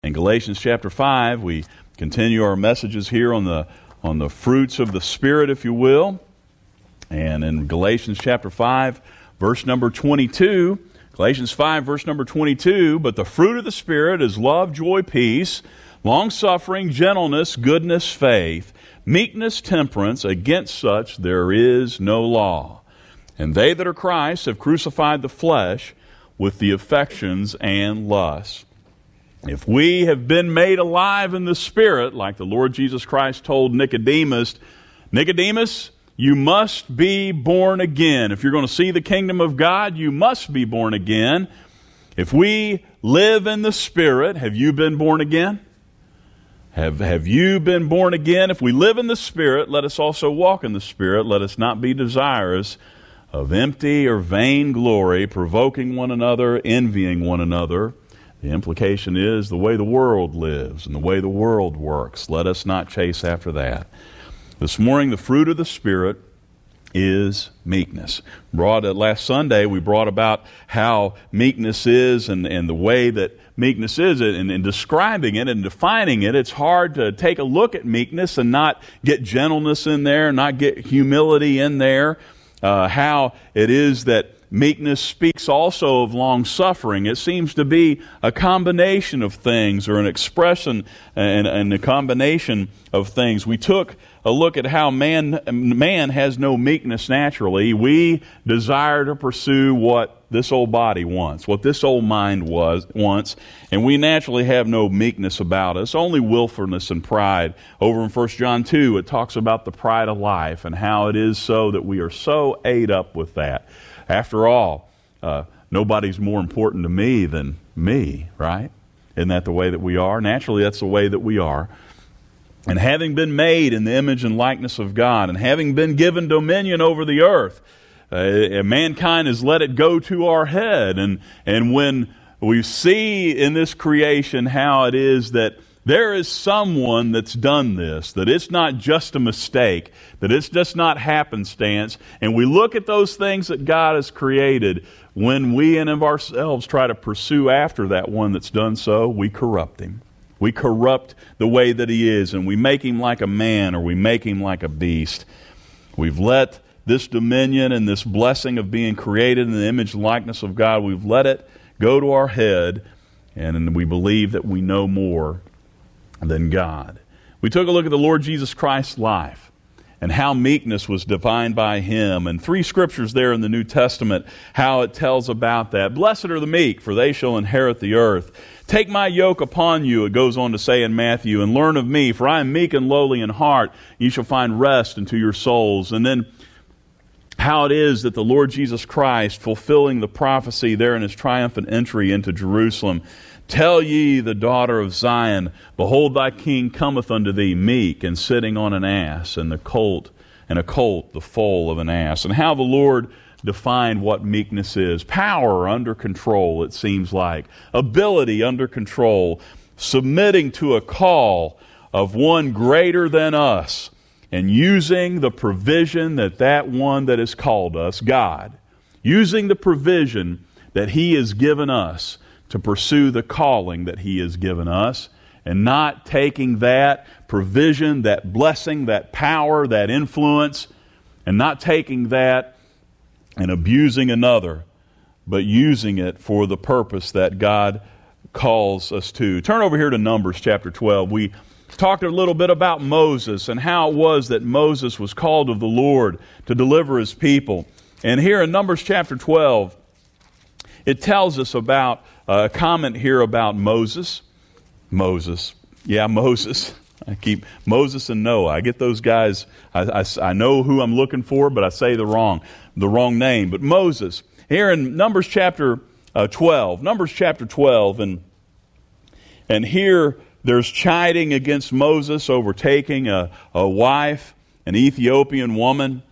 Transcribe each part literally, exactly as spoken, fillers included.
In Galatians chapter five, we continue our messages here on the on the fruits of the Spirit, if you will. And in Galatians chapter five, verse number twenty-two, Galatians five, verse number twenty-two, but the fruit of the Spirit is love, joy, peace, long-suffering, gentleness, goodness, faith, meekness, temperance. Against such there is no law. And they that are Christ have crucified the flesh with the affections and lusts. If we have been made alive in the Spirit, like the Lord Jesus Christ told Nicodemus, Nicodemus, you must be born again. If you're going to see the kingdom of God, you must be born again. If we live in the Spirit, have you been born again? Have, have you been born again? If we live in the Spirit, let us also walk in the Spirit. Let us not be desirous of empty or vain glory, provoking one another, envying one another. The implication is the way the world lives and the way the world works. Let us not chase after that. This morning, the fruit of the Spirit is meekness. Brought uh, last Sunday, we brought about how meekness is and, and the way that meekness is, and in describing it and defining it, it's hard to take a look at meekness and not get gentleness in there, not get humility in there. Uh, how it is that meekness speaks also of long-suffering. It seems to be a combination of things, or an expression and, and a combination of things. We took a look at how man, man has no meekness naturally. We desire to pursue what this old body wants, what this old mind was wants, and we naturally have no meekness about us, only willfulness and pride. Over in First John two, it talks about the pride of life and how it is so that we are so ate up with that. After all, uh, nobody's more important to me than me, right? Isn't that the way that we are? Naturally, that's the way that we are. And having been made in the image and likeness of God, and having been given dominion over the earth, uh, mankind has let it go to our head. And, and when we see in this creation how it is that there is someone that's done this, that it's not just a mistake, that it's just not happenstance, and we look at those things that God has created, when we in of ourselves try to pursue after that one that's done so, we corrupt him. We corrupt the way that he is, and we make him like a man, or we make him like a beast. We've let this dominion and this blessing of being created in the image and likeness of God, we've let it go to our head, and we believe that we know more than God. We took a look at the Lord Jesus Christ's life and how meekness was defined by him, and three scriptures there in the New Testament, how it tells about that. Blessed are the meek, for they shall inherit the earth. Take my yoke upon you, it goes on to say in Matthew, and learn of me, for I am meek and lowly in heart. You shall find rest unto your souls. And then how it is that the Lord Jesus Christ, fulfilling the prophecy there in his triumphant entry into Jerusalem, tell ye the daughter of Zion, behold thy king cometh unto thee meek and sitting on an ass, and the colt, and a colt, the foal of an ass. And how the Lord defined what meekness is. Power under control, it seems like. Ability under control. Submitting to a call of one greater than us, and using the provision that that one that has called us, God, using the provision that he has given us to pursue the calling that he has given us, and not taking that provision, that blessing, that power, that influence, and not taking that and abusing another, but using it for the purpose that God calls us to. Turn over here to Numbers chapter twelve. We talked a little bit about Moses and how it was that Moses was called of the Lord to deliver his people. And here in Numbers chapter twelve, it tells us about a comment here about Moses. Moses. Yeah, Moses. I keep Moses and Noah. I get those guys. I, I, I know who I'm looking for, but I say the wrong, the wrong name. But Moses. Here in Numbers chapter uh, twelve. Numbers chapter twelve. And, and here there's chiding against Moses over taking a, a wife, an Ethiopian woman.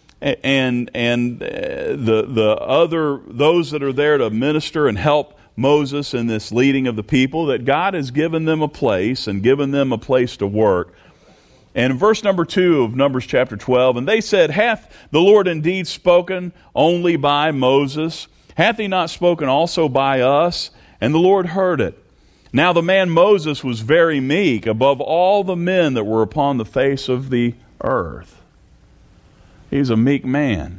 And and the the other those that are there to minister and help Moses in this leading of the people, that God has given them a place and given them a place to work. And in verse number two of Numbers chapter twelve, and they said, hath the Lord indeed spoken only by Moses? Hath he not spoken also by us? And the Lord heard it. Now the man Moses was very meek above all the men that were upon the face of the earth. He's a meek man,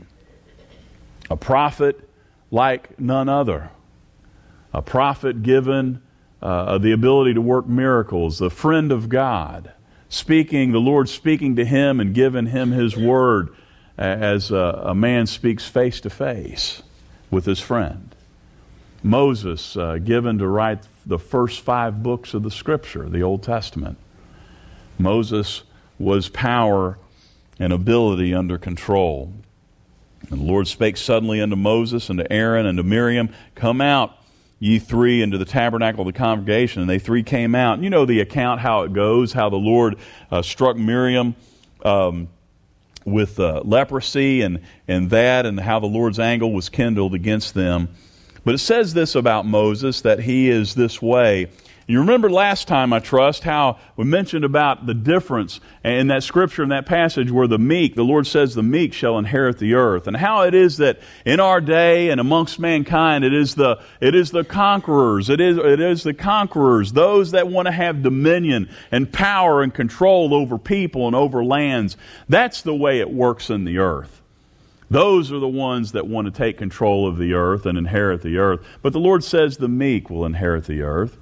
a prophet like none other, a prophet given uh, the ability to work miracles, the friend of God, speaking, the Lord speaking to him and giving him his word as a, a man speaks face to face with his friend. Moses, uh, given to write the first five books of the Scripture, the Old Testament. Moses was power and ability under control. And the Lord spake suddenly unto Moses and to Aaron and to Miriam, Come out, ye three, into the tabernacle of the congregation. And they three came out. And you know the account, how it goes, how the Lord uh, struck Miriam um, with uh, leprosy and, and that, and how the Lord's anger was kindled against them. But it says this about Moses, that he is this way. You remember last time, I trust, how we mentioned about the difference in that scripture, in that passage where the meek, the Lord says the meek shall inherit the earth. And how it is that in our day and amongst mankind, it is the it is the conquerors, it is, it is the conquerors, those that want to have dominion and power and control over people and over lands. That's the way it works in the earth. Those are the ones that want to take control of the earth and inherit the earth. But the Lord says the meek will inherit the earth.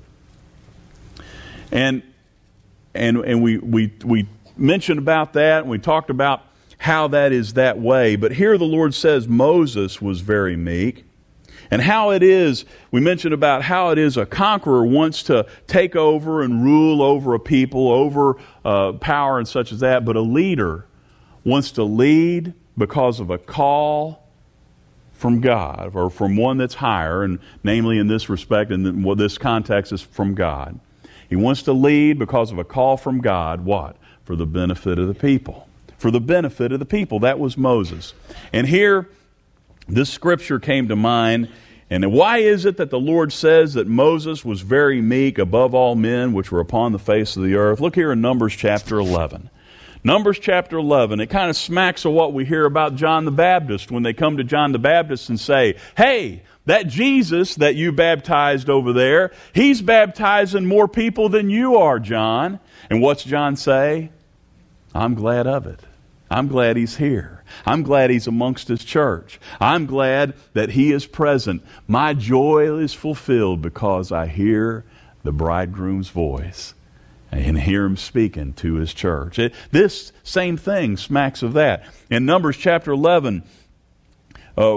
And and and we we we mentioned about that, and we talked about how that is that way. But here the Lord says Moses was very meek. And how it is, we mentioned about how it is a conqueror wants to take over and rule over a people, over uh, power and such as that. But a leader wants to lead because of a call from God, or from one that's higher, and namely in this respect, and well, this context is from God. He wants to lead because of a call from God. What? For the benefit of the people. For the benefit of the people. That was Moses. And here, this scripture came to mind. And why is it that the Lord says that Moses was very meek above all men which were upon the face of the earth? Look here in Numbers chapter eleven. Numbers chapter eleven, it kind of smacks of what we hear about John the Baptist when they come to John the Baptist and say, hey, that Jesus that you baptized over there, he's baptizing more people than you are, John. And what's John say? I'm glad of it. I'm glad he's here. I'm glad he's amongst his church. I'm glad that he is present. My joy is fulfilled because I hear the bridegroom's voice and hear him speaking to his church. It, this same thing smacks of that. In Numbers chapter eleven, uh,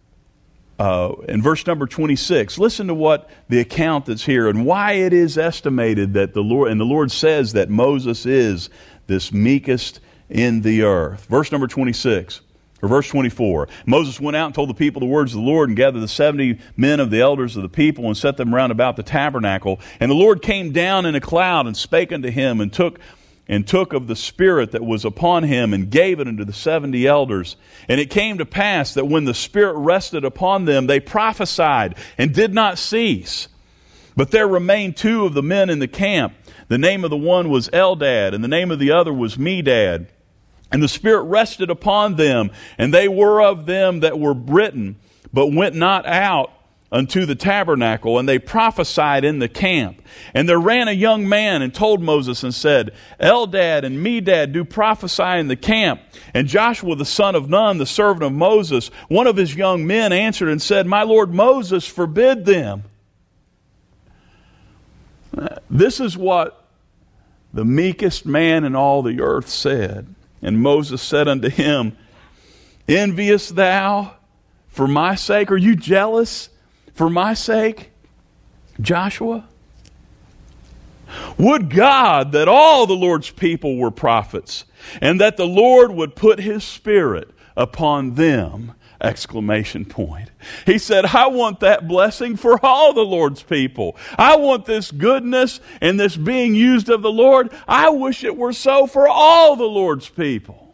uh, in verse number twenty-six, listen to what the account that's here and why it is estimated that the Lord, and the Lord says that Moses is this meekest in the earth. Verse number twenty-six. Or verse twenty-four, Moses went out and told the people the words of the Lord, and gathered the seventy men of the elders of the people, and set them round about the tabernacle. And the Lord came down in a cloud, and spake unto him, and took and took of the Spirit that was upon him, and gave it unto the seventy elders. And it came to pass that when the Spirit rested upon them, they prophesied, and did not cease. But there remained two of the men in the camp. The name of the one was Eldad, and the name of the other was Medad. And the Spirit rested upon them, and they were of them that were written, but went not out unto the tabernacle, and they prophesied in the camp. And there ran a young man and told Moses and said, Eldad and Medad do prophesy in the camp. And Joshua the son of Nun, the servant of Moses, one of his young men, answered and said, My Lord Moses, forbid them. This is what the meekest man in all the earth said. And Moses said unto him, Envious thou for my sake? Are you jealous for my sake, Joshua? Would God that all the Lord's people were prophets, and that the Lord would put his Spirit upon them. Exclamation point. He said, I want that blessing for all the Lord's people. I want this goodness and this being used of the Lord. I wish it were so for all the Lord's people.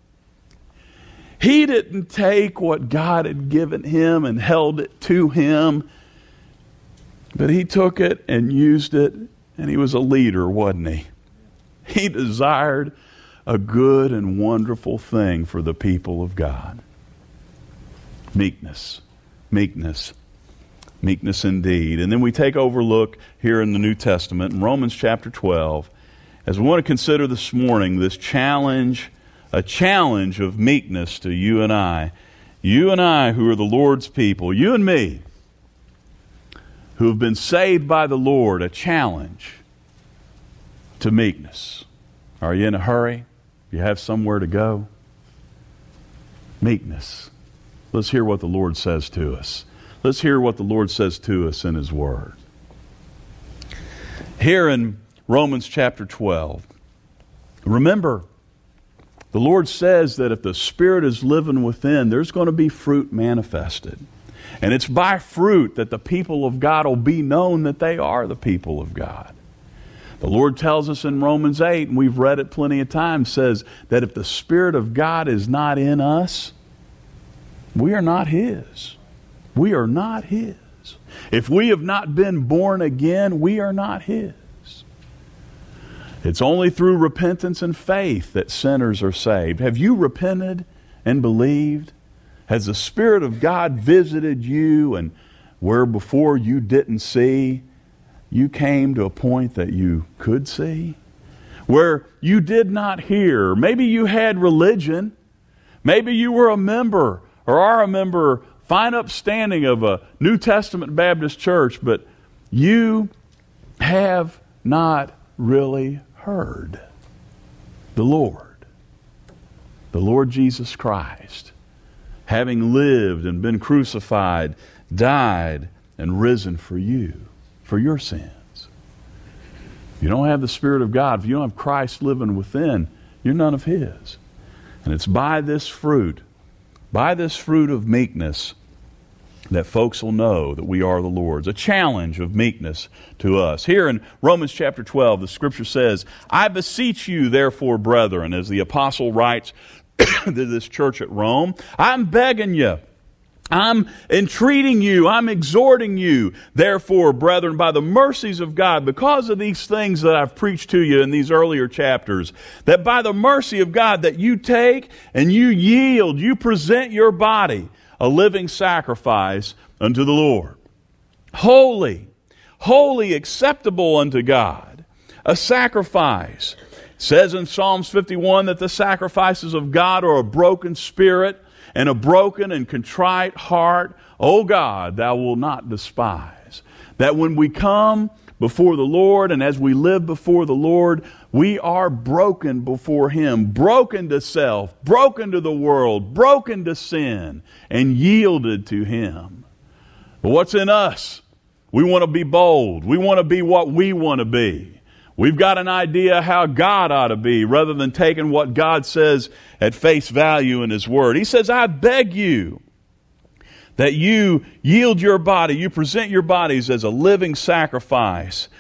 He didn't take what God had given him and held it to him, but he took it and used it, and he was a leader, wasn't he? He desired a good and wonderful thing for the people of God. Meekness. Meekness. Meekness indeed. And then we take over look here in the New Testament in Romans chapter twelve, as we want to consider this morning this challenge, a challenge of meekness to you and I. You and I who are the Lord's people, you and me who have been saved by the Lord, a challenge to meekness. Are you in a hurry? You have somewhere to go? Meekness. Let's hear what the Lord says to us. Let's hear what the Lord says to us in His Word. Here in Romans chapter twelve, remember, the Lord says that if the Spirit is living within, there's going to be fruit manifested. And it's by fruit that the people of God will be known that they are the people of God. The Lord tells us in Romans eight, and we've read it plenty of times, says that if the Spirit of God is not in us, we are not His. We are not His. If we have not been born again, we are not His. It's only through repentance and faith that sinners are saved. Have you repented and believed? Has the Spirit of God visited you, and where before you didn't see, you came to a point that you could see? Where you did not hear, maybe you had religion, maybe you were a member or are a member, fine upstanding of a New Testament Baptist church, but you have not really heard the Lord, the Lord Jesus Christ, having lived and been crucified, died, and risen for you, for your sins. If you don't have the Spirit of God, if you don't have Christ living within, you're none of His. And it's by this fruit, by this fruit of meekness, that folks will know that we are the Lord's. A challenge of meekness to us. Here in Romans chapter twelve, the Scripture says, I beseech you, therefore, brethren, as the apostle writes to this church at Rome, I'm begging you, I'm entreating you, I'm exhorting you, therefore, brethren, by the mercies of God, because of these things that I've preached to you in these earlier chapters, that by the mercy of God that you take and you yield, you present your body a living sacrifice unto the Lord. Holy, holy, acceptable unto God. A sacrifice. It says in Psalms fifty-one that the sacrifices of God are a broken spirit and a broken and contrite heart. O God, thou wilt not despise. That when we come before the Lord and as we live before the Lord, we are broken before Him, broken to self, broken to the world, broken to sin, and yielded to Him. But what's in us? We want to be bold. We want to be what we want to be. We've got an idea how God ought to be rather than taking what God says at face value in His Word. He says, I beg you that you yield your body, you present your bodies as a living sacrifice,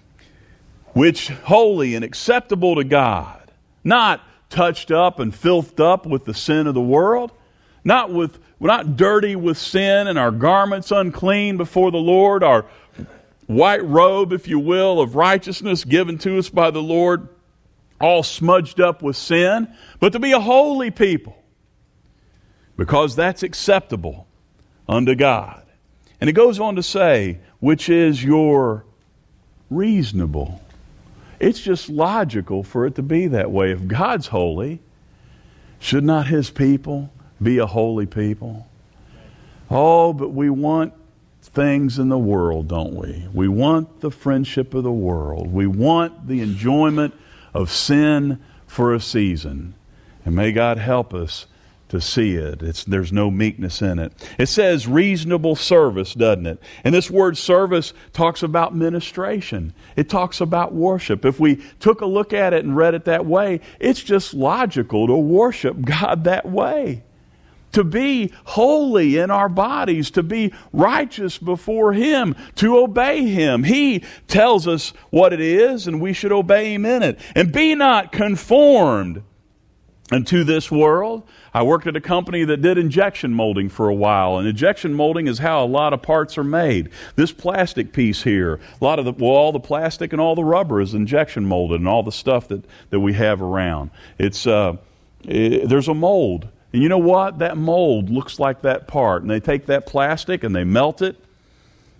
which holy and acceptable to God, not touched up and filthed up with the sin of the world, not with we're not dirty with sin and our garments unclean before the Lord, our white robe, if you will, of righteousness given to us by the Lord, all smudged up with sin, but to be a holy people, because that's acceptable unto God. And it goes on to say, which is your reasonable. It's just logical for it to be that way. If God's holy, should not His people be a holy people? Oh, but we want things in the world, don't we? We want the friendship of the world. We want the enjoyment of sin for a season. And may God help us to see it. It's, there's no meekness in it. It says reasonable service, doesn't it? And this word service talks about ministration. It talks about worship. If we took a look at it and read it that way, it's just logical to worship God that way. To be holy in our bodies, to be righteous before Him, to obey Him. He tells us what it is, and we should obey Him in it. And be not conformed unto this world. I worked at a company that did injection molding for a while, and injection molding is how a lot of parts are made. This plastic piece here, a lot of the, well, all the plastic and all the rubber is injection molded, and all the stuff that, that we have around. It's uh, it, there's a mold. And you know what? That mold looks like that part. And they take that plastic and they melt it.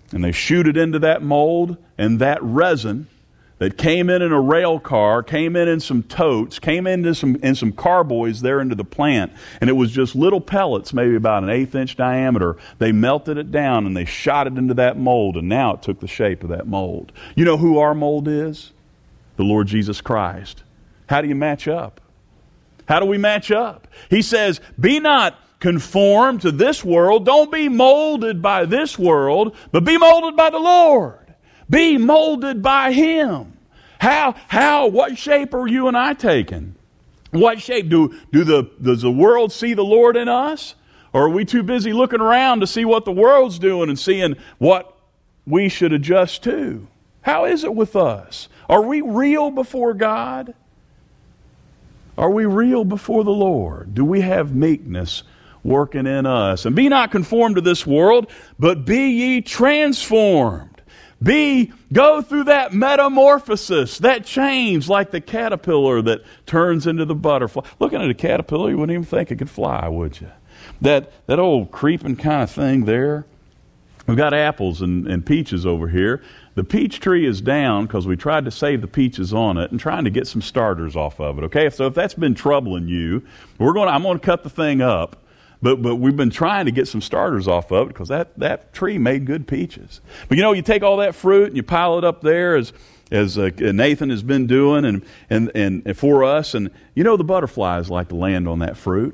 and they shoot it into that mold, and that resin that came in in a rail car, came in in some totes, came into some in some carboys there into the plant, and it was just little pellets, maybe about an eighth inch diameter. They melted it down and they shot it into that mold, and now it took the shape of that mold. You know who our mold is? The Lord Jesus Christ. How do you match up? How do we match up? He says, be not conformed to this world. Don't be molded by this world, but be molded by the Lord. Be molded by Him. How, how, what shape are you and I taking? What shape? Do, do the, does the world see the Lord in us? Or are we too busy looking around to see what the world's doing and seeing what we should adjust to? How is it with us? Are we real before God? Are we real before the Lord? Do we have meekness working in us? And be not conformed to this world, but be ye transformed. Be, go through that metamorphosis, that change like the caterpillar that turns into the butterfly. Looking at a caterpillar, you wouldn't even think it could fly, would you? That, that old creeping kind of thing there. We've got apples and, and peaches over here. The peach tree is down because we tried to save the peaches on it and trying to get some starters off of it. Okay, so if that's been troubling you, we're going. I'm going to cut the thing up. But but we've been trying to get some starters off of it because that, that tree made good peaches. But you know, you take all that fruit and you pile it up there as as uh, Nathan has been doing and, and, and for us. And you know the butterflies like to land on that fruit.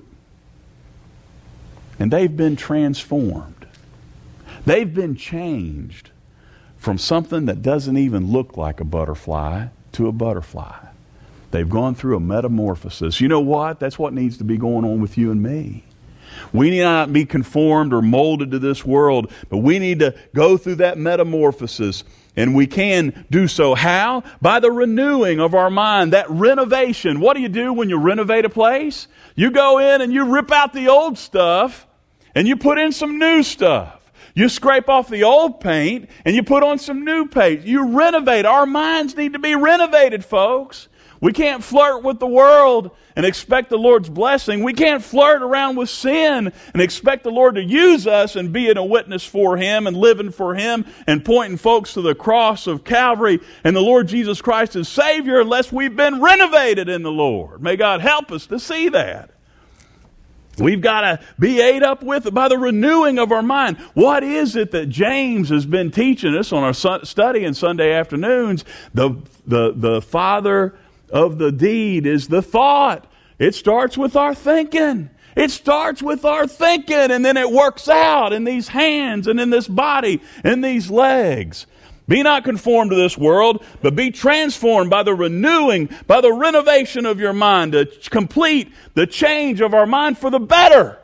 And they've been transformed. They've been changed from something that doesn't even look like a butterfly to a butterfly. They've gone through a metamorphosis. You know what? That's what needs to be going on with you and me. We need not be conformed or molded to this world, but we need to go through that metamorphosis, and we can do so. How? By the renewing of our mind, that renovation. What do you do when you renovate a place? You go in and you rip out the old stuff, and you put in some new stuff. You scrape off the old paint, and you put on some new paint. You renovate. Our minds need to be renovated, folks. We can't flirt with the world and expect the Lord's blessing. We can't flirt around with sin and expect the Lord to use us and being a witness for Him and living for Him and pointing folks to the cross of Calvary and the Lord Jesus Christ as Savior unless we've been renovated in the Lord. May God help us to see that. We've got to be ate up with it by the renewing of our mind. What is it that James has been teaching us on our study on Sunday afternoons? The, the, the Father of the deed is the thought. It starts with our thinking. It starts with our thinking, and then it works out in these hands and in this body and these legs. Be not conformed to this world, but be transformed by the renewing, by the renovation of your mind, to complete the change of our mind for the better.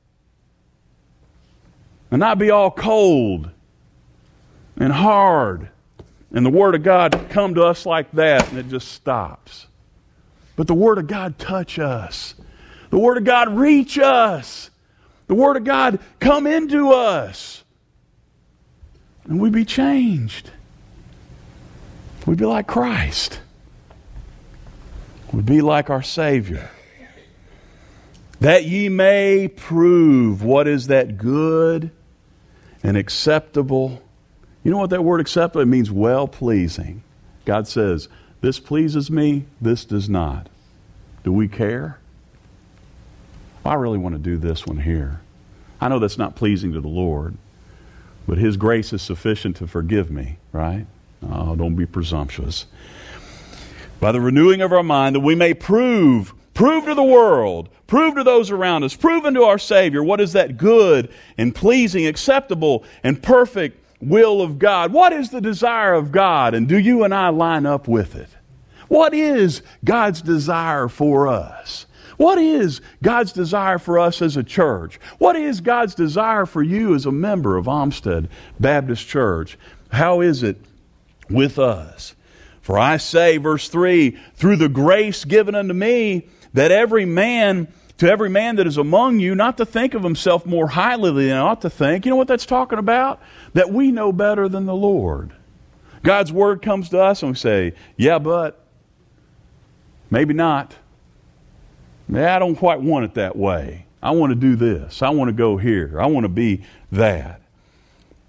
And not be all cold and hard. And the Word of God come to us like that, and it just stops. But the Word of God touch us. The Word of God reach us. The Word of God come into us. And we be changed. We'd be like Christ. We'd be like our Savior. That ye may prove what is that good and acceptable. You know what that word acceptable? It means well-pleasing. God says, this pleases me, this does not. Do we care? I really want to do this one here. I know that's not pleasing to the Lord, but His grace is sufficient to forgive me, right? Oh, don't be presumptuous. By the renewing of our mind, that we may prove, prove to the world, prove to those around us, prove unto our Savior what is that good and pleasing, acceptable and perfect will of God. What is the desire of God? And do you and I line up with it? What is God's desire for us? What is God's desire for us as a church? What is God's desire for you as a member of Olmsted Baptist Church? How is it with us? For I say, verse three, through the grace given unto me, that every man, to every man that is among you, not to think of himself more highly than he ought to think. You know what that's talking about? That we know better than the Lord. God's Word comes to us and we say, yeah, but, maybe not. Yeah, I don't quite want it that way. I want to do this. I want to go here. I want to be that.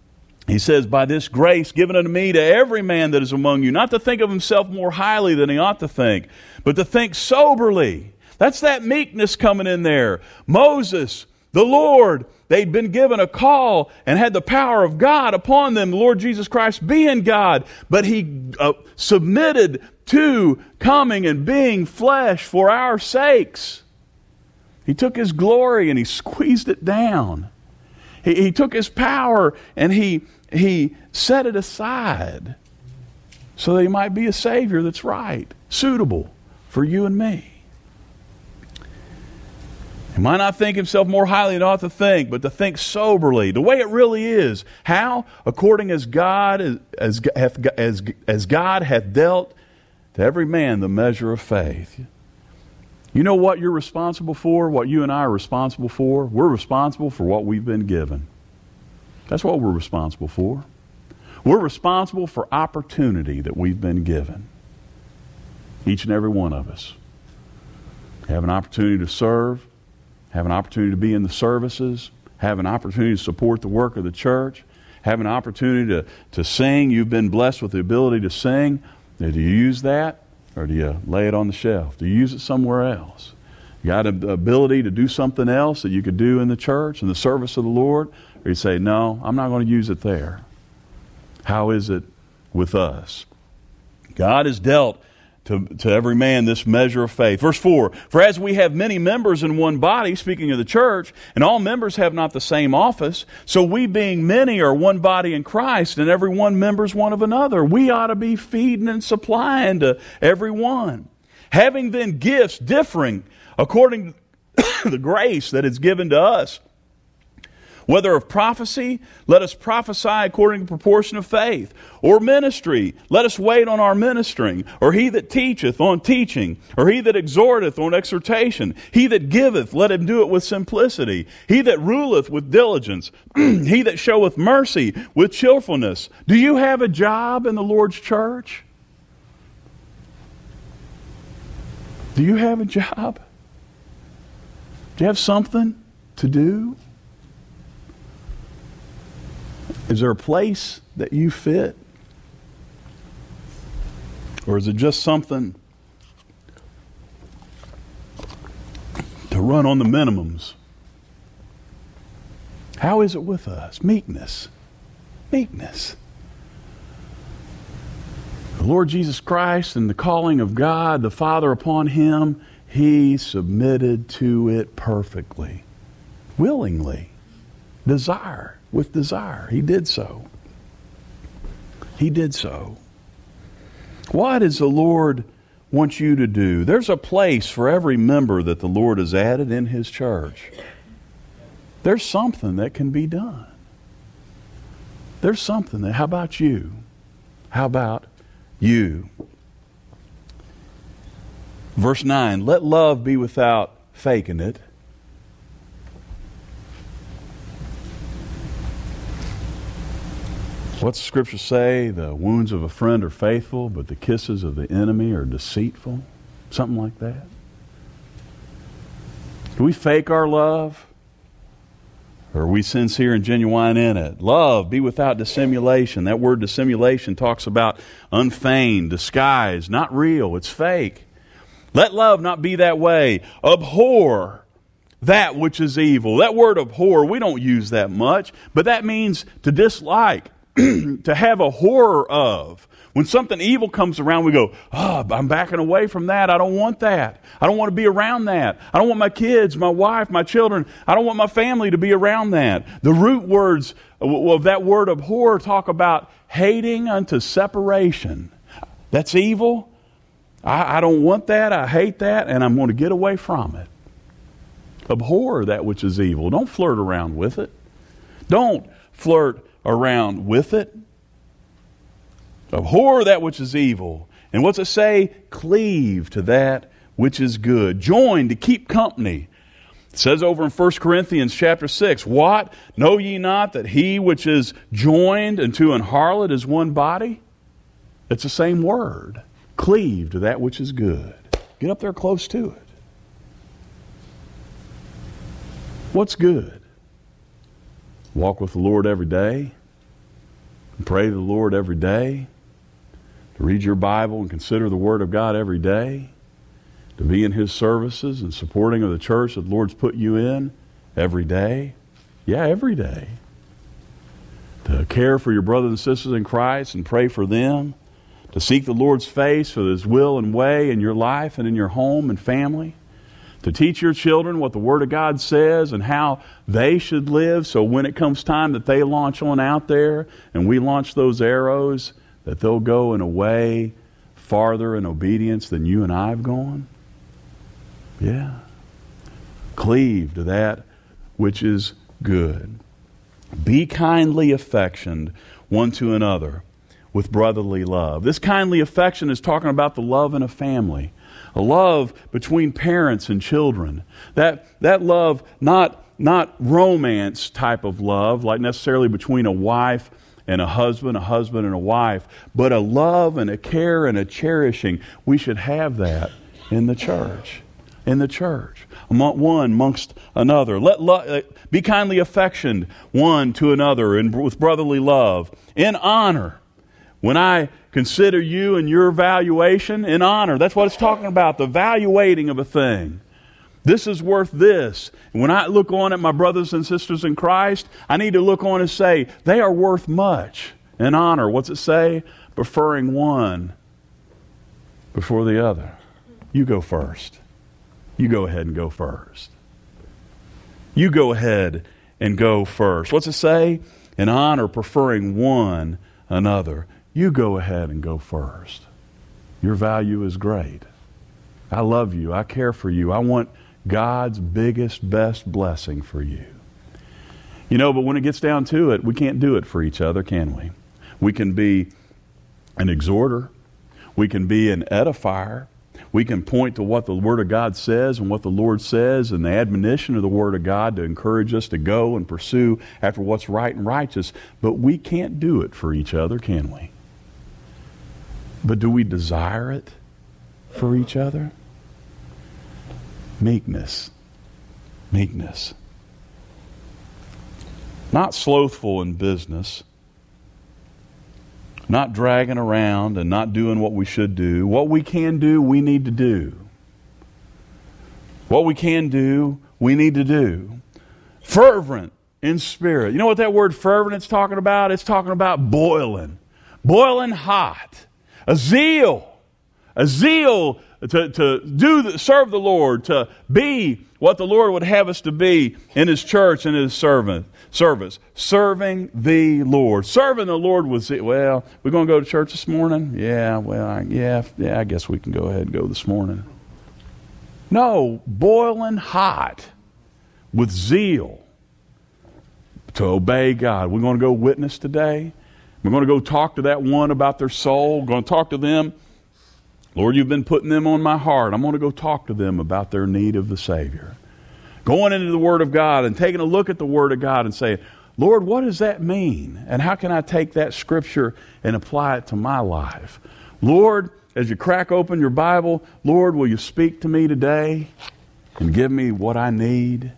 He says, by this grace given unto me to every man that is among you, not to think of himself more highly than he ought to think, but to think soberly. That's that meekness coming in there. Moses, the Lord, they'd been given a call and had the power of God upon them, the Lord Jesus Christ being God, but he uh, submitted to coming and being flesh for our sakes. He took his glory and he squeezed it down. He, he took his power and he, he set it aside so that he might be a Savior that's right, suitable for you and me. He might not think himself more highly than ought to think, but to think soberly, the way it really is. How? According as God as, as, as, as God hath dealt to every man the measure of faith. You know what you're responsible for? What you and I are responsible for? We're responsible for what we've been given. That's what we're responsible for. We're responsible for opportunity that we've been given. Each and every one of us have an opportunity to serve, have an opportunity to be in the services, have an opportunity to support the work of the church, have an opportunity to, to sing. You've been blessed with the ability to sing. Do you use that, or do you lay it on the shelf? Do you use it somewhere else? You got the ability to do something else that you could do in the church, in the service of the Lord? Or you say, no, I'm not going to use it there. How is it with us? God has dealt to, to every man this measure of faith. Verse four, for as we have many members in one body, speaking of the church, and all members have not the same office, so we being many are one body in Christ, and every one members one of another. We ought to be feeding and supplying to every one. Having then gifts differing according to the grace that is given to us, whether of prophecy, let us prophesy according to the proportion of faith. Or ministry, let us wait on our ministering. Or he that teacheth on teaching. Or he that exhorteth on exhortation. He that giveth, let him do it with simplicity. He that ruleth with diligence. He that showeth mercy with cheerfulness. Do you have a job in the Lord's church? Do you have a job? Do you have something to do? Is there a place that you fit? Or is it just something to run on the minimums? How is it with us? Meekness. Meekness. The Lord Jesus Christ and the calling of God, the Father upon Him, He submitted to it perfectly, willingly, desire. With desire. He did so. He did so. What does the Lord want you to do? There's a place for every member that the Lord has added in His church. There's something that can be done. There's something that, how about you? How about you? Verse nine, let love be without faking it. What's the scripture say? The wounds of a friend are faithful, but the kisses of the enemy are deceitful. Something like that. Do we fake our love? Or are we sincere and genuine in it? Love, be without dissimulation. That word dissimulation talks about unfeigned, disguised, not real. It's fake. Let love not be that way. Abhor that which is evil. That word abhor, we don't use that much, but that means to dislike. To have a horror of. When something evil comes around, we go, oh, I'm backing away from that. I don't want that. I don't want to be around that. I don't want my kids, my wife, my children. I don't want my family to be around that. The root words of that word abhor talk about hating unto separation. That's evil. I, I don't want that. I hate that, and I'm going to get away from it. Abhor that which is evil. Don't flirt around with it. Don't flirt around with it. Abhor that which is evil. And what's it say? Cleave to that which is good. Join to keep company. It says over in First Corinthians chapter six, what? Know ye not that he which is joined unto an harlot is one body? It's the same word. Cleave to that which is good. Get up there close to it. What's good? Walk with the Lord every day. Pray to the Lord every day, to read your Bible and consider the Word of God every day, to be in His services and supporting of the church that the Lord's put you in every day. Yeah, every day. To care for your brothers and sisters in Christ and pray for them. To seek the Lord's face for His will and way in your life and in your home and family. To teach your children what the Word of God says and how they should live, so when it comes time that they launch on out there and we launch those arrows, that they'll go in a way farther in obedience than you and I have gone. Yeah. Cleave to that which is good. Be kindly affectioned one to another with brotherly love. This kindly affection is talking about the love in a family. A love between parents and children. That that love, not, not romance type of love, like necessarily between a wife and a husband, a husband and a wife, but a love and a care and a cherishing. We should have that in the church. In the church. Among, one amongst another. Let lo- Be kindly affectioned one to another and with brotherly love. In honor. When I consider you and your valuation, in honor, that's what it's talking about, the valuating of a thing. This is worth this. And when I look on at my brothers and sisters in Christ, I need to look on and say, they are worth much. In honor, what's it say? Preferring one before the other. You go first. You go ahead and go first. You go ahead and go first. What's it say? In honor, preferring one another. You go ahead and go first. Your value is great. I love you. I care for you. I want God's biggest, best blessing for you. You know, but when it gets down to it, we can't do it for each other, can we? We can be an exhorter. We can be an edifier. We can point to what the Word of God says and what the Lord says and the admonition of the Word of God to encourage us to go and pursue after what's right and righteous. But we can't do it for each other, can we? But do we desire it for each other? Meekness. Meekness. Not slothful in business. Not dragging around and not doing what we should do. What we can do, we need to do. What we can do, we need to do. Fervent in spirit. You know what that word fervent is talking about? It's talking about boiling. Boiling hot. A zeal. A zeal to, to do the, serve the Lord, to be what the Lord would have us to be in His church and His servant service. Serving the Lord. Serving the Lord with zeal. Well, we're going to go to church this morning? Yeah, well, I, yeah, yeah, I guess we can go ahead and go this morning. No, boiling hot with zeal to obey God. We're going to go witness today. We're going to go talk to that one about their soul. We're going to talk to them. Lord, you've been putting them on my heart. I'm going to go talk to them about their need of the Savior. Going into the Word of God and taking a look at the Word of God and saying, Lord, what does that mean? And how can I take that Scripture and apply it to my life? Lord, as you crack open your Bible, Lord, will you speak to me today and give me what I need?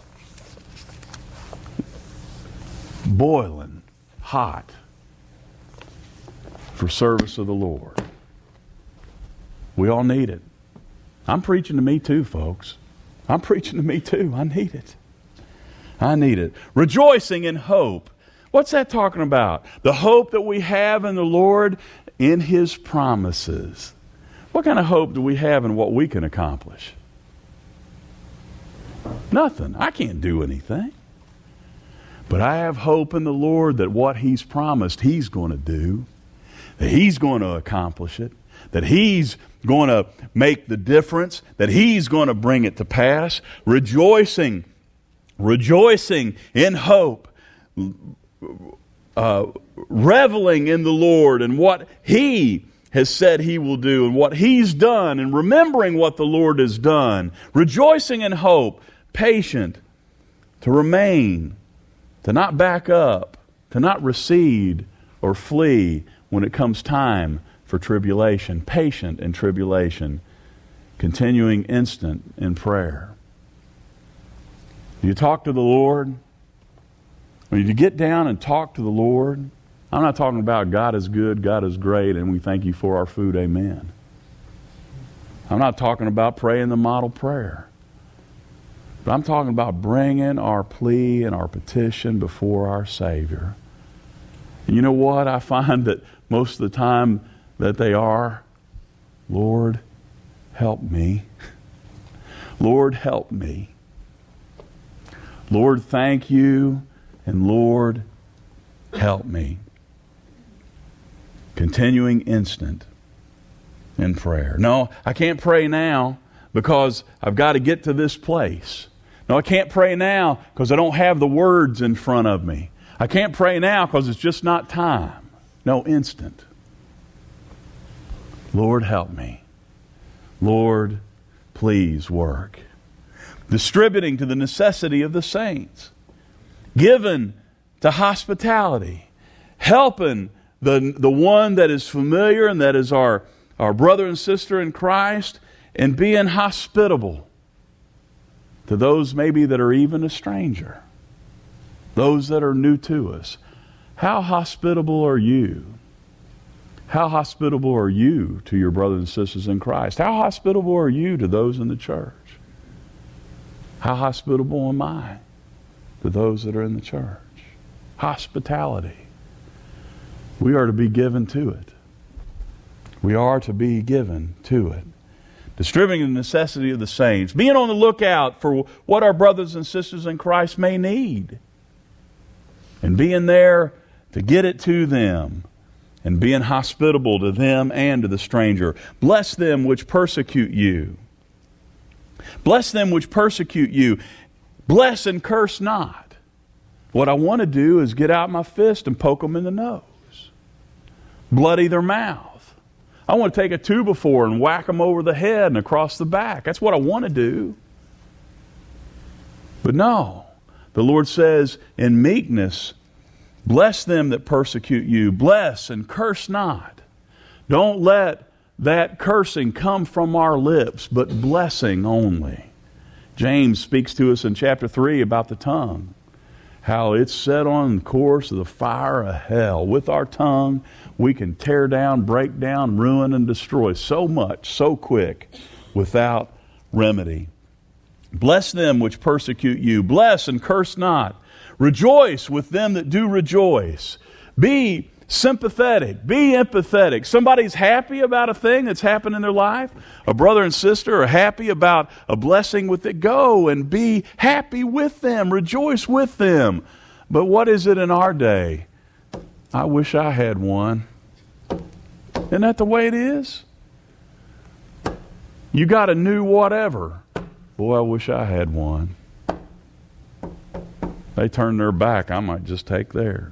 Boiling hot for service of the Lord. We all need it. I'm preaching to me too, folks. I'm preaching to me too. I need it. I need it. Rejoicing in hope. What's that talking about? The hope that we have in the Lord in His promises. What kind of hope do we have in what we can accomplish? Nothing. I can't do anything. But I have hope in the Lord that what He's promised, He's going to do. That He's going to accomplish it. That He's going to make the difference. That He's going to bring it to pass. Rejoicing. Rejoicing in hope. Uh, reveling in the Lord and what He has said He will do and what He's done, and remembering what the Lord has done. Rejoicing in hope. Patient. To remain. To not back up. To not recede or flee when it comes time for tribulation. Patient in tribulation. Continuing instant in prayer. Do you talk to the Lord? When you get down and talk to the Lord, I'm not talking about God is good, God is great, and we thank you for our food, amen. I'm not talking about praying the model prayer. But I'm talking about bringing our plea and our petition before our Savior. And you know what? I find that most of the time that they are, Lord, help me. Lord, help me. Lord, thank you. And Lord, help me. Continuing instant in prayer. No, I can't pray now because I've got to get to this place. No, I can't pray now because I don't have the words in front of me. I can't pray now because it's just not time. No, instant. Lord, help me. Lord, please work. Distributing to the necessity of the saints. Given to hospitality. Helping the, the one that is familiar and that is our, our brother and sister in Christ, and being hospitable to those maybe that are even a stranger. Those that are new to us. How hospitable are you? How hospitable are you to your brothers and sisters in Christ? How hospitable are you to those in the church? How hospitable am I to those that are in the church? Hospitality. We are to be given to it. We are to be given to it. Distributing the necessity of the saints. Being on the lookout for what our brothers and sisters in Christ may need. And being there to get it to them. And being hospitable to them and to the stranger. Bless them which persecute you. Bless them which persecute you. Bless and curse not. What I want to do is get out my fist and poke them in the nose. Bloody their mouth. I want to take a two by four and whack them over the head and across the back. That's what I want to do. But no. The Lord says in meekness, bless them that persecute you. Bless and curse not. Don't let that cursing come from our lips, but blessing only. James speaks to us in chapter three about the tongue. How it's set on the course of the fire of hell. With our tongue, we can tear down, break down, ruin, and destroy so much, so quick, without remedy. Bless them which persecute you. Bless and curse not. Rejoice with them that do rejoice. Be sympathetic. Be empathetic. Somebody's happy about a thing that's happened in their life. A brother and sister are happy about a blessing with it. Go and be happy with them. Rejoice with them. But what is it in our day? I wish I had one. Isn't that the way it is? You got a new whatever. Boy, I wish I had one. They turn their back. I might just take theirs.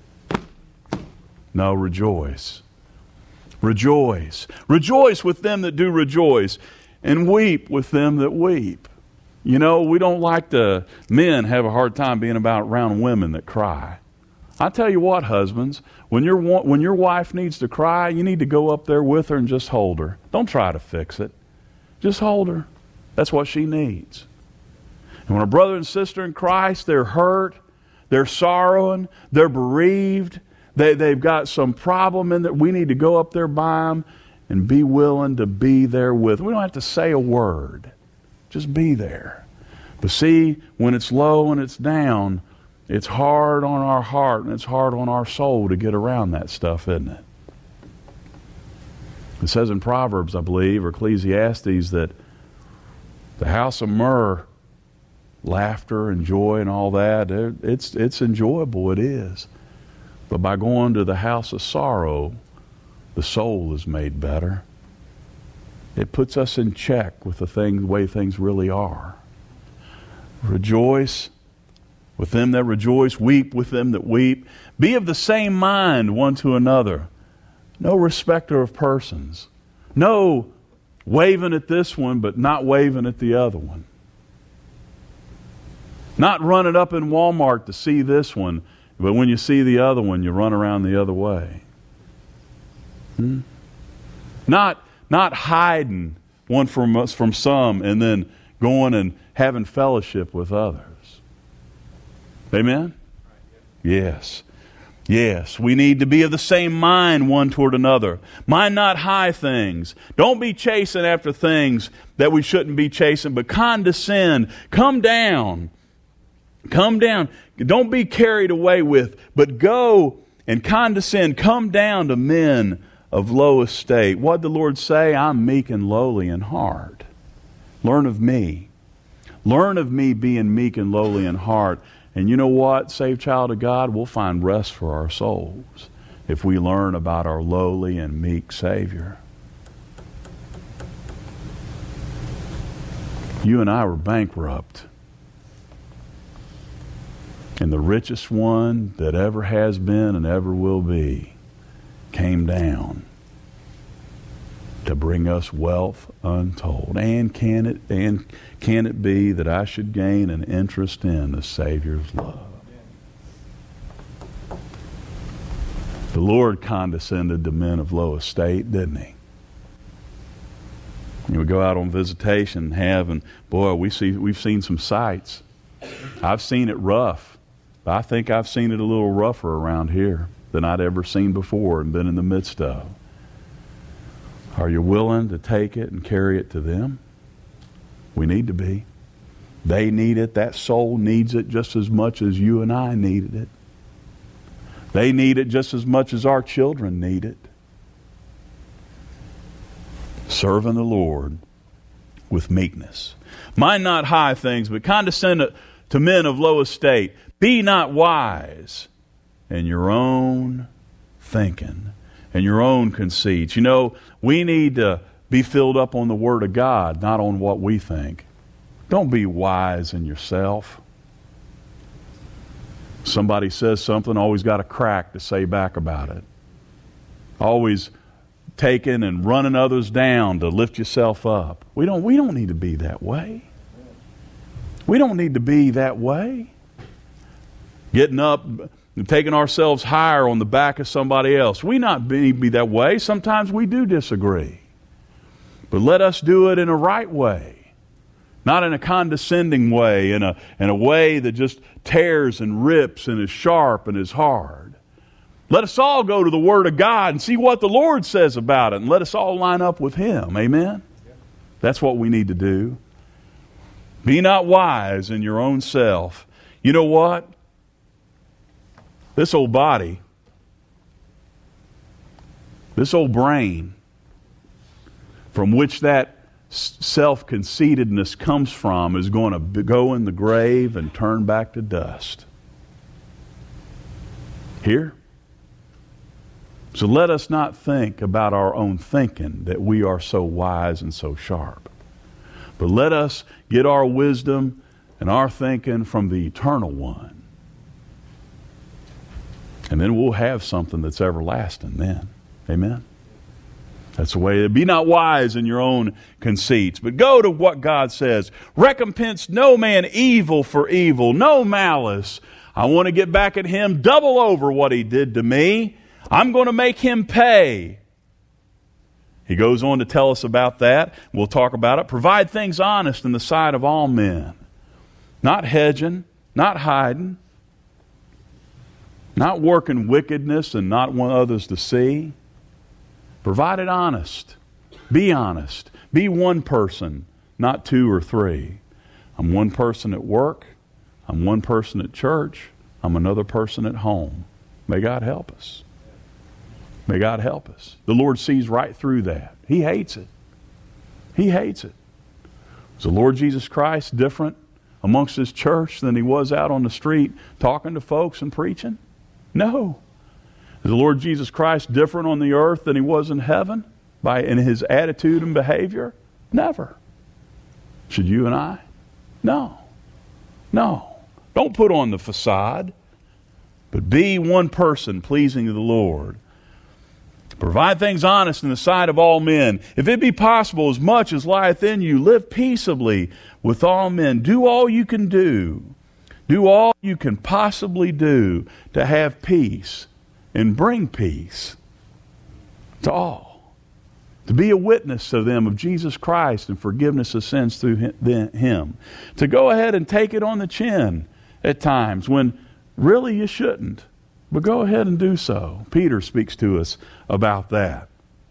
No, rejoice. Rejoice. Rejoice with them that do rejoice, and weep with them that weep. You know, we don't like to, men have a hard time being about around women that cry. I tell you what, husbands, when your when your wife needs to cry, you need to go up there with her and just hold her. Don't try to fix it. Just hold her. That's what she needs. And when a brother and sister in Christ, they're hurt, they're sorrowing, they're bereaved, They, they've got some problem in that we need to go up there by them and be willing to be there with them. We don't have to say a word. Just be there. But see, when it's low and it's down, it's hard on our heart and it's hard on our soul to get around that stuff, isn't it? It says in Proverbs, I believe, or Ecclesiastes, that the house of myrrh, laughter and joy and all that, it's, it's enjoyable, it is. But by going to the house of sorrow, the soul is made better. It puts us in check with the, thing, the way things really are. Rejoice with them that rejoice. Weep with them that weep. Be of the same mind one to another. No respecter of persons. No waving at this one, but not waving at the other one. Not running up in Walmart to see this one, but when you see the other one, you run around the other way. Hmm? Not, not hiding one from us from some and then going and having fellowship with others. Amen? Yes. Yes, we need to be of the same mind one toward another. Mind not high things. Don't be chasing after things that we shouldn't be chasing, but condescend. Come down. Come down. Don't be carried away with, but go and condescend. Come down to men of low estate. What did the Lord say? I'm meek and lowly in heart. Learn of me. Learn of me being meek and lowly in heart. And you know what, saved child of God, we'll find rest for our souls if we learn about our lowly and meek Savior. You and I were bankrupt. And the richest one that ever has been and ever will be came down to bring us wealth untold. And can it and can it be that I should gain an interest in the Savior's love? The Lord condescended to men of low estate, didn't He? You would go out on visitation and have, and boy, we see we've seen some sights. I've seen it rough. I think I've seen it a little rougher around here than I'd ever seen before and been in the midst of. Are you willing to take it and carry it to them? We need to be. They need it. That soul needs it just as much as you and I needed it. They need it just as much as our children need it. Serving the Lord with meekness. Mind not high things, but condescend to men of low estate. Be not wise in your own thinking and your own conceits. You know, we need to be filled up on the Word of God, not on what we think. Don't be wise in yourself. Somebody says something, always got a crack to say back about it. Always taking and running others down to lift yourself up. We don't, we don't need to be that way. We don't need to be that way. Getting up and taking ourselves higher on the back of somebody else. We not be, be that way. Sometimes we do disagree. But let us do it in a right way. Not in a condescending way, in a, in a way that just tears and rips and is sharp and is hard. Let us all go to the Word of God and see what the Lord says about it, and let us all line up with Him. Amen? That's what we need to do. Be not wise in your own self. You know what? This old body, this old brain, from which that self-conceitedness comes from, is going to go in the grave and turn back to dust. Here? So let us not think about our own thinking that we are so wise and so sharp. But let us get our wisdom and our thinking from the Eternal One. And then we'll have something that's everlasting then. Amen? That's the way. Be not wise in your own conceits, but go to what God says. Recompense no man evil for evil, no malice. I want to get back at him double over what he did to me. I'm going to make him pay. He goes on to tell us about that. We'll talk about it. Provide things honest in the sight of all men. Not hedging, not hiding. Not working wickedness and not want others to see. Provide it honest. Be honest. Be one person, not two or three. I'm one person at work. I'm one person at church. I'm another person at home. May God help us. May God help us. The Lord sees right through that. He hates it. He hates it. Is the Lord Jesus Christ different amongst His church than He was out on the street talking to folks and preaching? No. Is the Lord Jesus Christ different on the earth than He was in heaven by in His attitude and behavior? Never. Should you and I? No. No. Don't put on the facade, but be one person pleasing to the Lord. Provide things honest in the sight of all men. If it be possible, as much as lieth in you, live peaceably with all men. Do all you can do. Do all you can possibly do to have peace and bring peace to all. To be a witness to them of Jesus Christ and forgiveness of sins through Him. To go ahead and take it on the chin at times when really you shouldn't. But go ahead and do so. Peter speaks to us about that.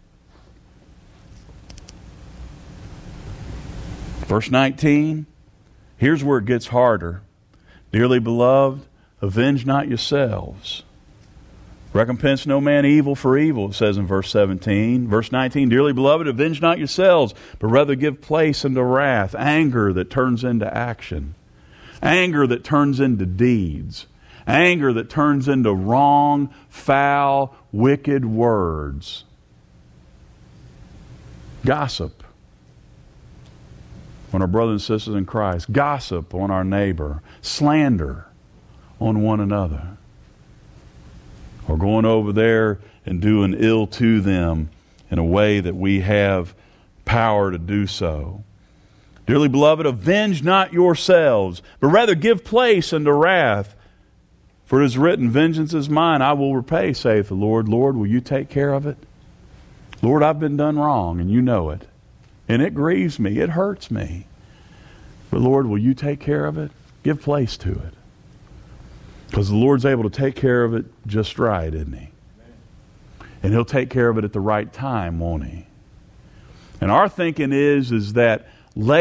Verse nineteen, here's where it gets harder. Dearly beloved, avenge not yourselves. Recompense no man evil for evil, it says in verse seventeen. Verse nineteen, dearly beloved, avenge not yourselves, but rather give place unto wrath, anger that turns into action, anger that turns into deeds, anger that turns into wrong, foul, wicked words. Gossip on our brothers and sisters in Christ. Gossip on our neighbor. Slander on one another. Or going over there and doing ill to them in a way that we have power to do so. Dearly beloved, avenge not yourselves, but rather give place unto wrath. For it is written, vengeance is mine, I will repay, saith the Lord. Lord, will you take care of it? Lord, I've been done wrong, and you know it. And it grieves me, it hurts me. But Lord, will you take care of it? Give place to it. Because the Lord's able to take care of it just right, isn't He? And He'll take care of it at the right time, won't He? And our thinking is, is that later,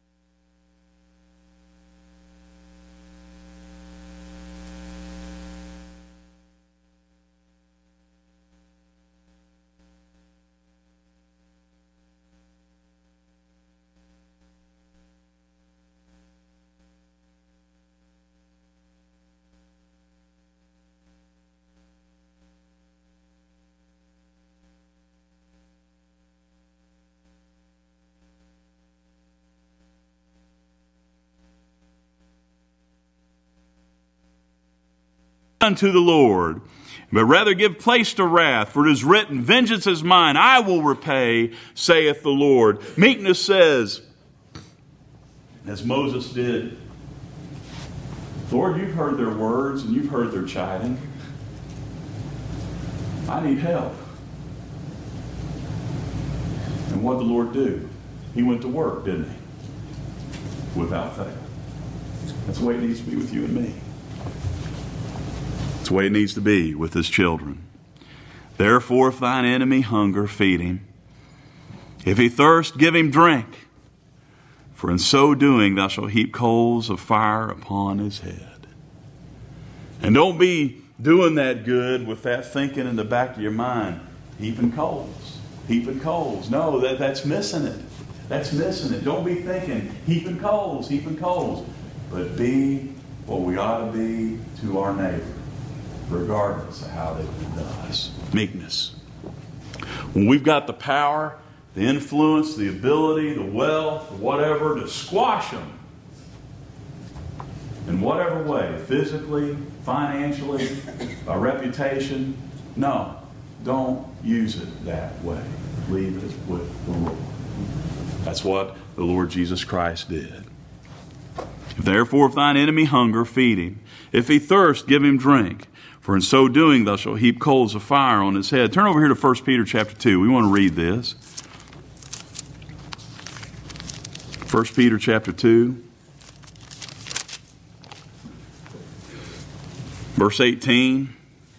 unto the Lord, but rather give place to wrath, for it is written, vengeance is mine, I will repay, saith the Lord. Meekness says, as Moses did, Lord, you've heard their words and you've heard their chiding. I need help. And what did the Lord do? He went to work, didn't He? Without fail. That's the way it needs to be with you and me. It's the way it needs to be with His children. Therefore, if thine enemy hunger, feed him. If he thirst, give him drink. For in so doing, thou shalt heap coals of fire upon his head. And don't be doing that good with that thinking in the back of your mind, heaping coals, heaping coals. No, that, that's missing it. That's missing it. Don't be thinking, heaping coals, heaping coals. But be what we ought to be to our neighbor, regardless of how they've been to us. Meekness. When we've got the power, the influence, the ability, the wealth, whatever, to squash them in whatever way, physically, financially, a reputation, no, don't use it that way. Leave it with the Lord. That's what the Lord Jesus Christ did. Therefore, if thine enemy hunger, feed him. If he thirst, give him drink. For in so doing, thou shalt heap coals of fire on his head. Turn over here to First Peter chapter two. We want to read this. First Peter chapter two. Verse eighteen.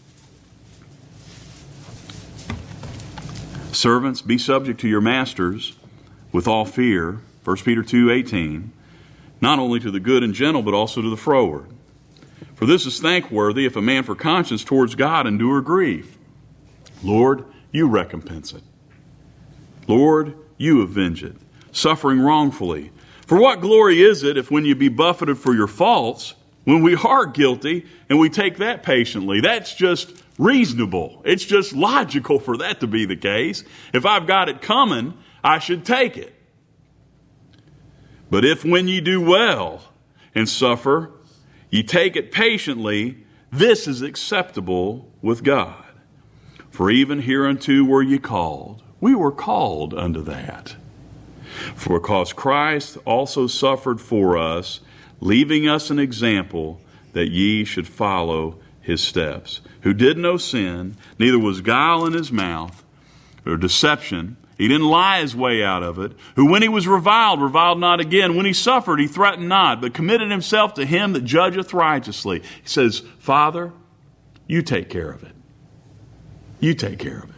Servants, be subject to your masters with all fear. First Peter two eighteen. Not only to the good and gentle, but also to the froward. For this is thankworthy if a man for conscience towards God endure grief. Lord, you recompense it. Lord, you avenge it, suffering wrongfully. For what glory is it if when you be buffeted for your faults, when we are guilty and we take that patiently? That's just reasonable. It's just logical for that to be the case. If I've got it coming, I should take it. But if when ye do well and suffer, ye take it patiently, this is acceptable with God. For even hereunto were ye called. We were called unto that. For because Christ also suffered for us, leaving us an example that ye should follow his steps, who did no sin, neither was guile in his mouth, or deception. He didn't lie his way out of it. Who when he was reviled, reviled not again. When he suffered, he threatened not, but committed himself to him that judgeth righteously. He says, Father, You take care of it. You take care of it.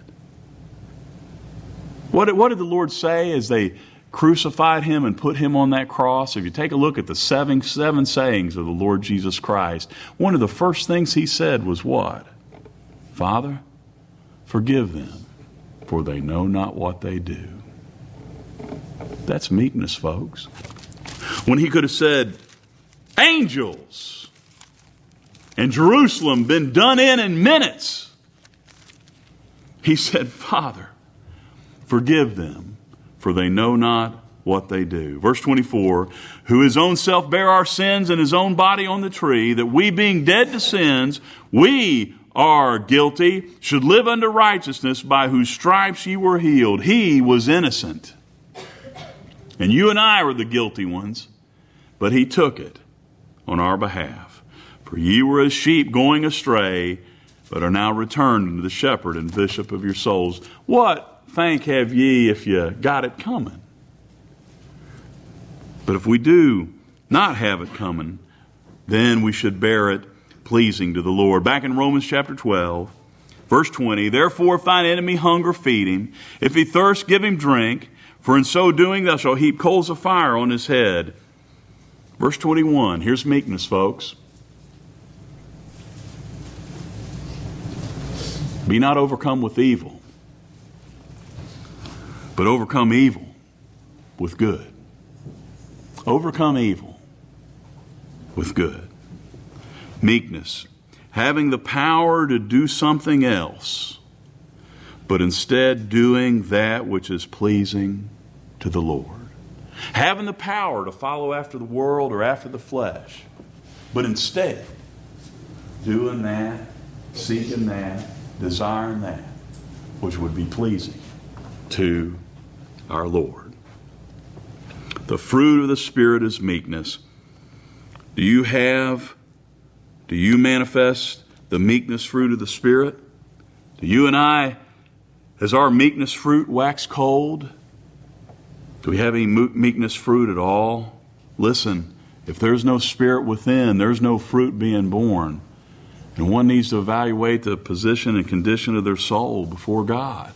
What, what did the Lord say as they crucified him and put him on that cross? If you take a look at the seven, seven sayings of the Lord Jesus Christ, one of the first things he said was what? Father, forgive them, for they know not what they do. That's meekness, folks. When he could have said, angels and Jerusalem been done in in minutes, he said, Father, forgive them, for they know not what they do. Verse twenty-four, who his own self bare our sins in his own body on the tree, that we being dead to sins, we are guilty, should live unto righteousness, by whose stripes ye were healed. He was innocent. And you and I were the guilty ones, but he took it on our behalf. For ye were as sheep going astray, but are now returned unto the shepherd and bishop of your souls. What thank have ye if you got it coming? But if we do not have it coming, then we should bear it pleasing to the Lord. Back in Romans chapter twelve, verse twenty, therefore if thine enemy hunger, feed him. If he thirst, give him drink. For in so doing thou shalt heap coals of fire on his head. Verse twenty-one, here's meekness, folks. Be not overcome with evil, but overcome evil with good. Overcome evil with good. Meekness, having the power to do something else, but instead doing that which is pleasing to the Lord. Having the power to follow after the world or after the flesh, but instead doing that, seeking that, desiring that, which would be pleasing to our Lord. The fruit of the Spirit is meekness. Do you have, do you manifest the meekness fruit of the Spirit? Do you and I, has our meekness fruit waxed cold? Do we have any meekness fruit at all? Listen, if there's no Spirit within, there's no fruit being born. And one needs to evaluate the position and condition of their soul before God.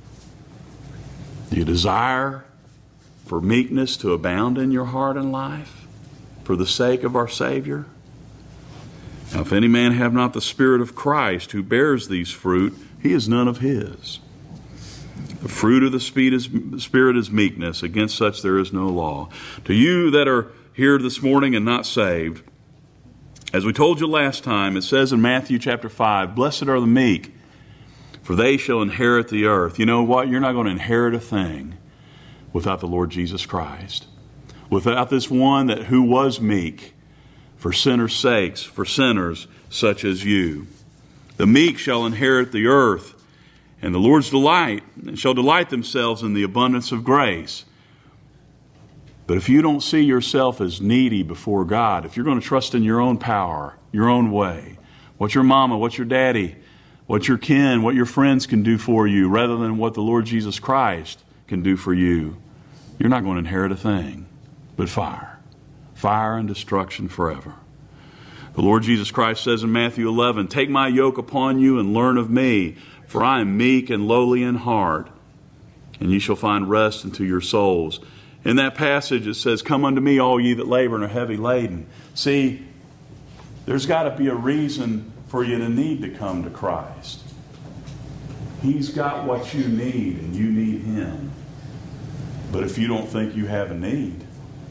Do you desire for meekness to abound in your heart and life for the sake of our Savior? Now, if any man have not the Spirit of Christ who bears these fruit, he is none of his. The fruit of the Spirit is meekness. Against such there is no law. To you that are here this morning and not saved, as we told you last time, it says in Matthew chapter five, blessed are the meek, for they shall inherit the earth. You know what? You're not going to inherit a thing without the Lord Jesus Christ. Without this one that who was meek for sinners' sakes, for sinners such as you. The meek shall inherit the earth, and the Lord's delight shall delight themselves in the abundance of grace. But if you don't see yourself as needy before God, if you're going to trust in your own power, your own way, what your mama, what your daddy, what your kin, what your friends can do for you, rather than what the Lord Jesus Christ can do for you, you're not going to inherit a thing but fire. Fire and destruction forever. The Lord Jesus Christ says in Matthew eleven, take my yoke upon you and learn of me, for I am meek and lowly in heart, and ye shall find rest unto your souls. In that passage it says, come unto me, all ye that labor and are heavy laden. See, there's got to be a reason for you to need to come to Christ. He's got what you need, and you need Him. But if you don't think you have a need,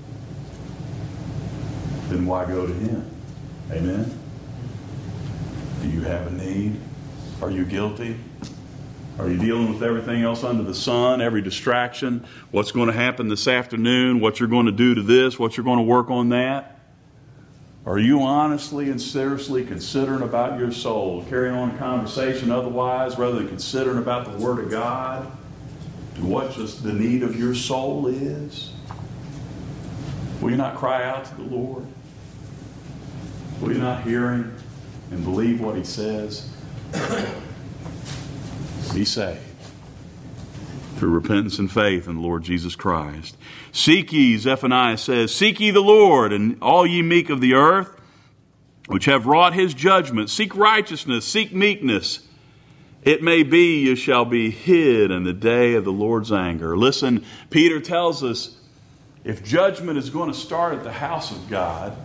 then why go to Him? Amen? Do you have a need? Are you guilty? Are you dealing with everything else under the sun, every distraction? What's going to happen this afternoon? What you're going to do to this? What you're going to work on that? Are you honestly and seriously considering about your soul, carrying on a conversation otherwise, rather than considering about the Word of God, to what just the need of your soul is? Will you not cry out to the Lord? Will you not hear Him and believe what He says? Be saved through repentance and faith in the Lord Jesus Christ. Seek ye, Zephaniah says, seek ye the Lord, and all ye meek of the earth. which have wrought his judgment. Seek righteousness, seek meekness. It may be you shall be hid in the day of the Lord's anger. Listen, Peter tells us if judgment is going to start at the house of God,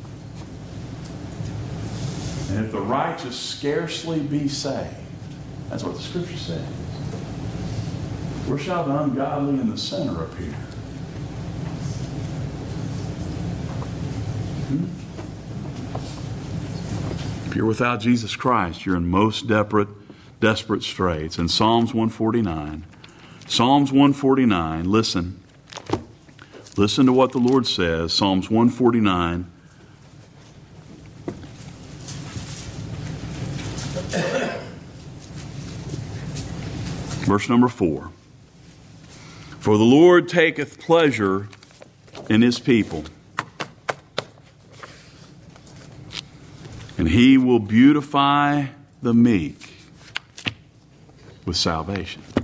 and if the righteous scarcely be saved, that's what the Scripture says. Where shall the ungodly and the sinner appear? Hmm? If you're without Jesus Christ, you're in most desperate, desperate straits. In Psalms one forty-nine, Psalms one forty-nine, listen. Listen to what the Lord says. Psalms one forty-nine. Verse number four. For the Lord taketh pleasure in his people, and he will beautify the meek with salvation.